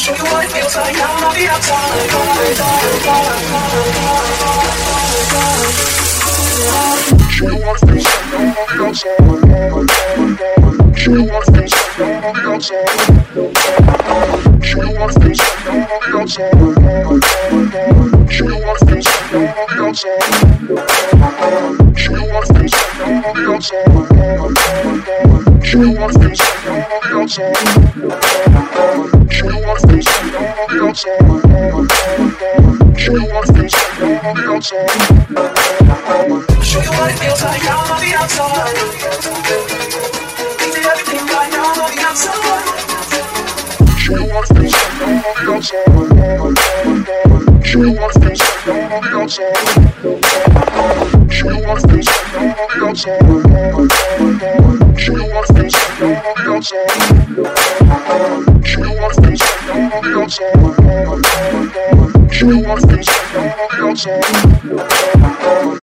Show you what it feels like down on the outside. Show you what it feels like down on the outside. Show you what it feels like down on the outside. Show you what it feels like down on the outside. Show you what it feels like down on the outside. Show you what it feels like down on the outside. Show you what it feels like down on the outside. Show you what it feels like down on the outside. Show you what it feels like down on the outside. Show you what it feels like down on the outside. We did everything right down on the outside. Show you what it feels like down on the outside. Show you what it feels like down on the outside. Show you what it feels like down on the outside. Show you what it feels like down on the outside. Show you what it feels like down on the outside. Show you what it feels like down on the outside.